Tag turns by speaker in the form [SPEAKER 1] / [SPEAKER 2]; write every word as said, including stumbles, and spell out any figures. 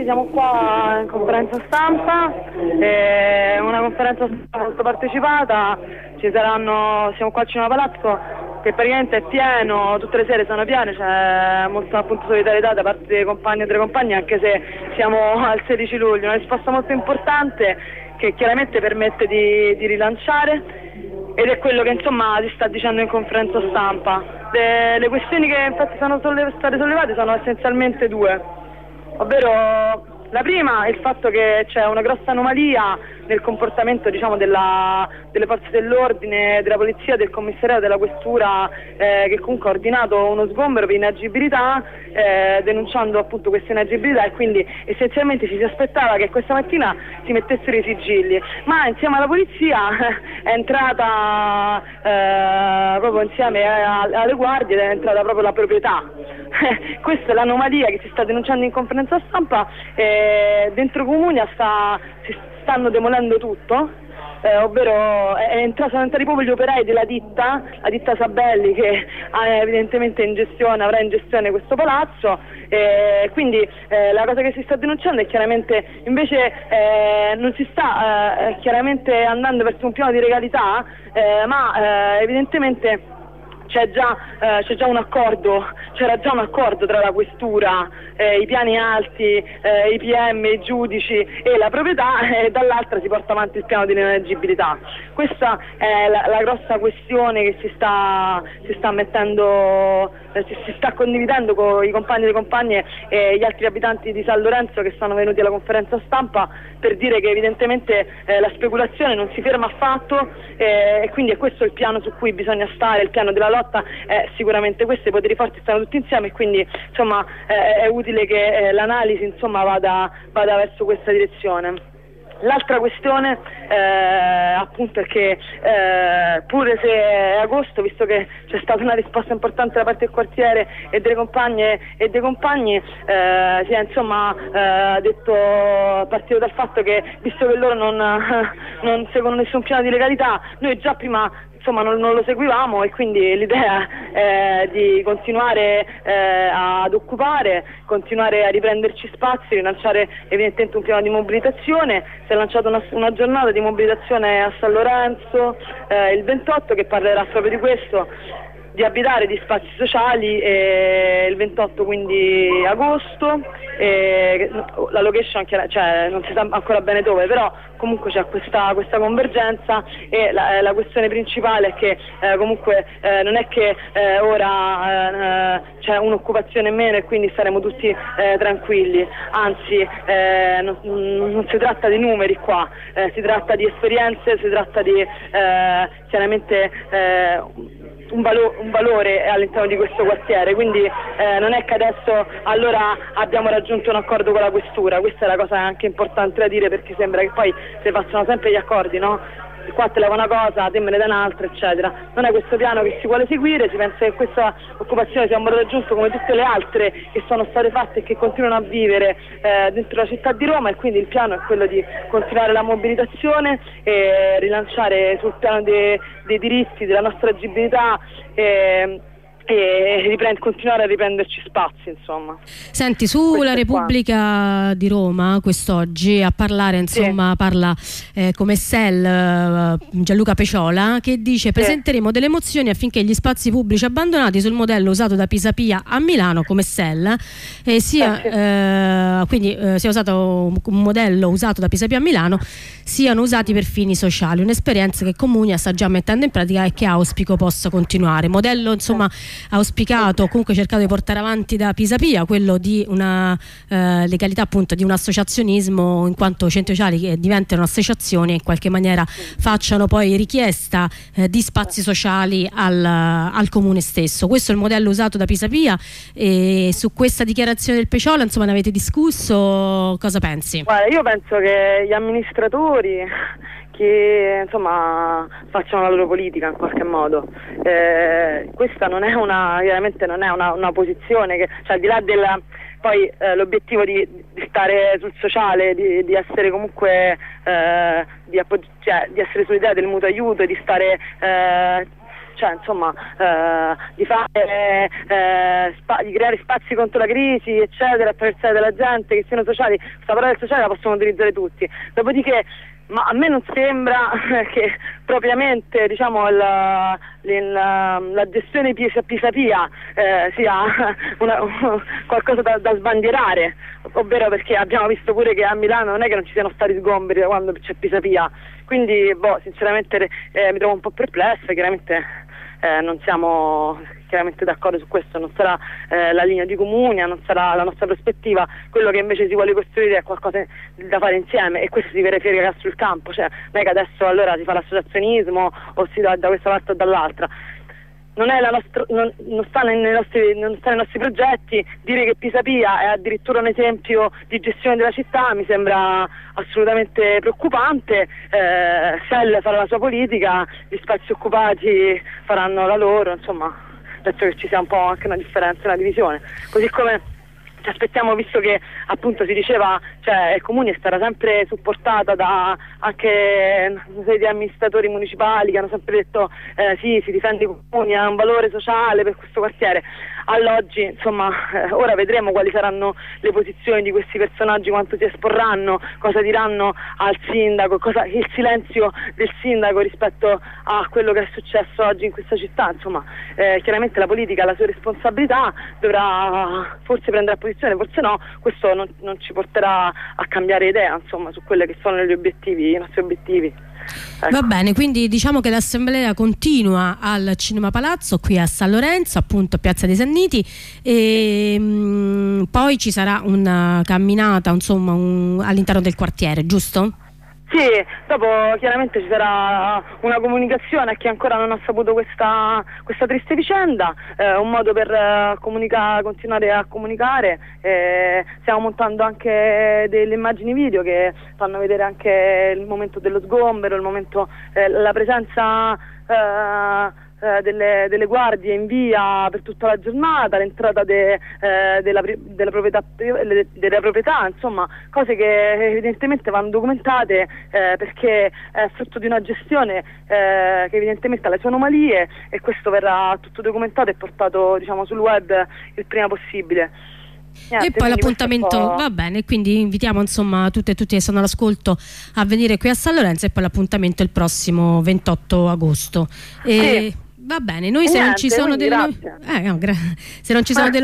[SPEAKER 1] siamo qua in conferenza stampa, eh, una conferenza stampa molto partecipata, ci saranno, siamo qua al Cinema Palazzo che praticamente è pieno, tutte le sere sono piene, c'è molta appunto solidarietà da parte dei compagni e delle compagne, anche se siamo al sedici luglio, una risposta molto importante che chiaramente permette di, di rilanciare, ed è quello che insomma si sta dicendo in conferenza stampa. Le, le questioni che infatti sono solle, state sollevate sono essenzialmente due, ovvero la prima è il fatto che c'è una grossa anomalia nel comportamento, diciamo, della, delle forze dell'ordine, della polizia, del commissariato, della questura, eh, che comunque ha ordinato uno sgombero per inagibilità, eh, denunciando appunto questa inagibilità, e quindi essenzialmente ci si aspettava che questa mattina si mettessero i sigilli, ma insieme alla polizia è entrata eh, proprio insieme alle guardie, è entrata proprio la proprietà. Questa è l'anomalia che si sta denunciando in conferenza stampa. Eh, dentro Comunia sta, si stanno demolendo tutto, eh, ovvero è entrato, sono entrati proprio gli operai della ditta, la ditta Sabelli, che ha evidentemente in gestione, avrà in gestione questo palazzo, eh, quindi eh, la cosa che si sta denunciando è chiaramente, invece eh, non si sta eh, chiaramente andando verso un piano di legalità, eh, ma eh, evidentemente C'è già, eh, c'è già un accordo, c'era già un accordo tra la questura, eh, i piani alti, eh, i P M, i giudici e la proprietà, e dall'altra si porta avanti il piano di ineleggibilità. Questa è la, la grossa questione che si sta, si sta mettendo, eh, si, si sta condividendo con i compagni e le compagne e gli altri abitanti di San Lorenzo che sono venuti alla conferenza stampa per dire che evidentemente eh, la speculazione non si ferma affatto, eh, e quindi è questo il piano su cui bisogna stare, il piano della lotta è sicuramente questo, i poteri forti stanno tutti insieme, e quindi insomma eh, è utile che eh, l'analisi insomma vada, vada verso questa direzione. L'altra questione eh, appunto è che eh, pure se è agosto, visto che c'è stata una risposta importante da parte del quartiere e delle compagne e dei compagni, eh, si è insomma eh, detto, partito dal fatto che visto che loro non, non seguono nessun piano di legalità, noi già prima insomma non, non lo seguivamo, e quindi l'idea è di continuare eh, ad occupare, continuare a riprenderci spazi, rilanciare evidentemente un piano di mobilitazione. Si è lanciata una, una giornata di mobilitazione a San Lorenzo eh, il ventotto, che parlerà proprio di questo, di abitare di spazi sociali, e il ventotto quindi agosto, e la location cioè non si sa ancora bene dove, però comunque c'è questa, questa convergenza, e la, la questione principale è che eh, comunque eh, non è che eh, ora eh, c'è un'occupazione in meno e quindi saremo tutti eh, tranquilli, anzi eh, non, non si tratta di numeri qua, eh, si tratta di esperienze, si tratta di eh, chiaramente eh, Un, valo- un valore all'interno di questo quartiere, quindi eh, non è che adesso allora abbiamo raggiunto un accordo con la questura. Questa è la cosa anche importante da dire, perché sembra che poi si facciano sempre gli accordi, no? Qua te leva una cosa, te me ne dai un'altra, eccetera. Non è questo piano che si vuole seguire, si pensa che questa occupazione sia un valore aggiunto come tutte le altre che sono state fatte e che continuano a vivere eh, dentro la città di Roma, e quindi il piano è quello di continuare la mobilitazione e rilanciare sul piano dei, dei diritti, della nostra agibilità e, e riprend- continuare a riprenderci spazi, insomma.
[SPEAKER 2] Senti, sulla Repubblica di Roma quest'oggi a parlare, insomma, sì. parla eh, come S E L eh, Gianluca Peciola, che dice: sì. presenteremo delle mozioni affinché gli spazi pubblici abbandonati sul modello usato da Pisapia a Milano come S E L eh, sia, eh, sì. eh, quindi eh, sia usato un modello usato da Pisapia a Milano, siano usati per fini sociali, un'esperienza che Comunia sta già mettendo in pratica e che auspico possa continuare. Modello insomma sì. auspicato, comunque cercato di portare avanti da Pisapia, quello di una eh, legalità, appunto, di un associazionismo, in quanto centri sociali che diventano associazioni e in qualche maniera facciano poi richiesta eh, di spazi sociali al, al comune stesso. Questo è il modello usato da Pisapia, e su questa dichiarazione del Peciola insomma ne avete discusso, cosa pensi?
[SPEAKER 1] Guarda, io penso che gli amministratori che insomma facciano la loro politica in qualche modo, eh, questa non è una, chiaramente non è una, una posizione che, cioè, al di là della poi eh, l'obiettivo di, di stare sul sociale, di, di essere comunque eh, di, appog- cioè, di essere sull'idea del mutuo aiuto, di stare eh, cioè insomma eh, di fare eh, spa- di creare spazi contro la crisi, eccetera, attraversare della gente, che siano sociali. Questa parola del sociale la possono utilizzare tutti, dopodiché ma a me non sembra che propriamente diciamo la, la, la gestione Pisapia eh, sia una, qualcosa da, da sbandierare, ovvero perché abbiamo visto pure che a Milano non è che non ci siano stati sgomberi da quando c'è Pisapia, quindi boh, sinceramente eh, mi trovo un po' perplessa. Chiaramente Eh, non siamo chiaramente d'accordo su questo, non sarà eh, la linea di Comunia, non sarà la nostra prospettiva. Quello che invece si vuole costruire è qualcosa da fare insieme, e questo si verifica sul campo, cioè non è che adesso allora si fa l'associazionismo o si va da questa parte o dall'altra. Non, è la nostra, non, non, sta nei nostri, non sta nei nostri progetti. Dire che Pisapia è addirittura un esempio di gestione della città mi sembra assolutamente preoccupante. eh, Sell farà la sua politica, gli spazi occupati faranno la loro, insomma penso che ci sia un po' anche una differenza, una divisione, così come ci aspettiamo, visto che appunto si diceva, cioè il Comune è stata sempre supportata da anche una serie di amministratori municipali che hanno sempre detto eh, sì, si difende i comuni, ha un valore sociale per questo quartiere. All'oggi insomma eh, ora vedremo quali saranno le posizioni di questi personaggi, quanto si esporranno, cosa diranno al sindaco, cosa, il silenzio del sindaco rispetto a quello che è successo oggi in questa città. Insomma eh, chiaramente la politica ha la sua responsabilità, dovrà forse prendere posizione, forse no, questo non, non ci porterà a cambiare idea insomma su quelli che sono gli obiettivi, i nostri obiettivi. Ecco.
[SPEAKER 2] Va bene, quindi diciamo che l'assemblea continua al Cinema Palazzo qui a San Lorenzo, appunto Piazza dei Sanniti, e mh, poi ci sarà una camminata insomma un, all'interno del quartiere, giusto?
[SPEAKER 1] Sì, dopo chiaramente ci sarà una comunicazione a chi ancora non ha saputo questa, questa triste vicenda, eh, un modo per eh, comunica- continuare a comunicare. Eh, stiamo montando anche delle immagini video che fanno vedere anche il momento dello sgombero, il momento, eh, la presenza eh, eh, delle, delle guardie in via per tutta la giornata, l'entrata de, eh, della, della, proprietà, della proprietà, insomma cose che evidentemente vanno documentate eh, perché è frutto di una gestione eh, che evidentemente ha le sue anomalie, e questo verrà tutto documentato e portato diciamo sul web il prima possibile. Niente,
[SPEAKER 2] e poi l'appuntamento va bene, quindi invitiamo insomma tutte e tutti che sono all'ascolto a venire qui a San Lorenzo, e poi l'appuntamento è il prossimo ventotto agosto. E
[SPEAKER 1] sì.
[SPEAKER 2] Va bene, noi se
[SPEAKER 1] Niente,
[SPEAKER 2] non ci sono delle
[SPEAKER 1] grazie.
[SPEAKER 2] eh, no, gra- se non ci sono delle